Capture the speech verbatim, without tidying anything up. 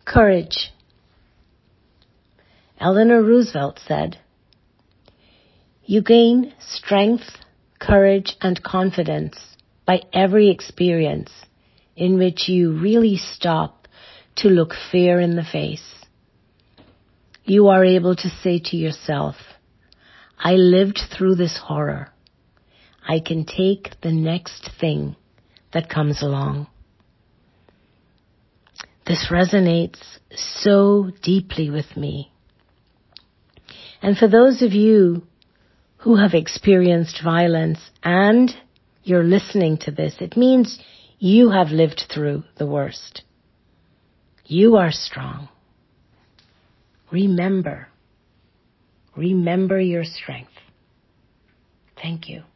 Courage. Eleanor Roosevelt said, "You gain strength, courage, and confidence by every experience in which you really stop to look fear in the face. You are able to say to yourself, I lived through this horror. I can take the next thing that comes along." This resonates so deeply with me. And for those of you who have experienced violence and you're listening to this, it means you have lived through the worst. You are strong. Remember, remember your strength. Thank you.